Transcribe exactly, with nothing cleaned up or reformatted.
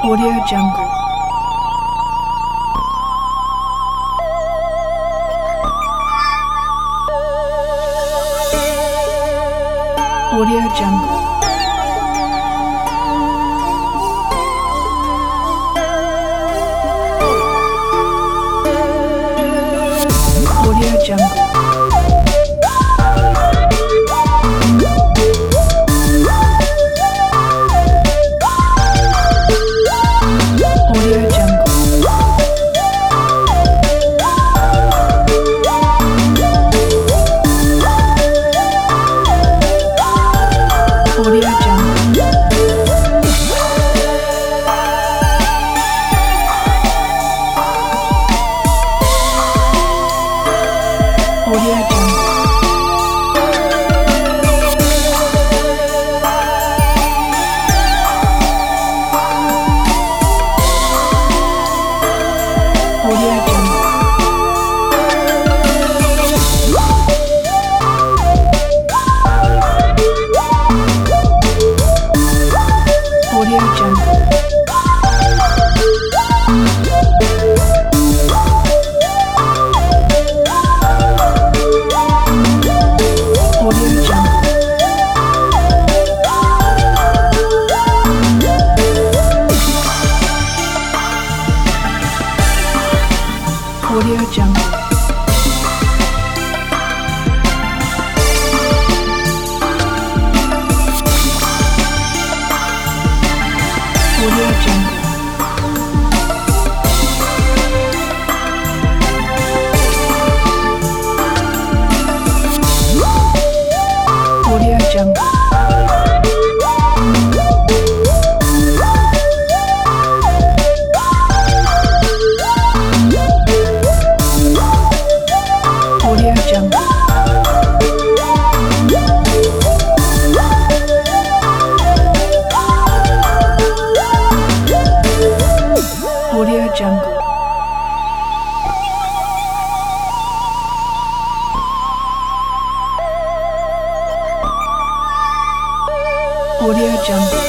Audio Jungle. Audio Jungle. Audio Jungle. Audio Jungle. Audio Jungle. Audio Jungle. Audio Jungle. Audio Jungle. Audio Jungle. Audio Jungle. Audio Jungle. Audio Jungle. Audio Jungle. Audio Jungle.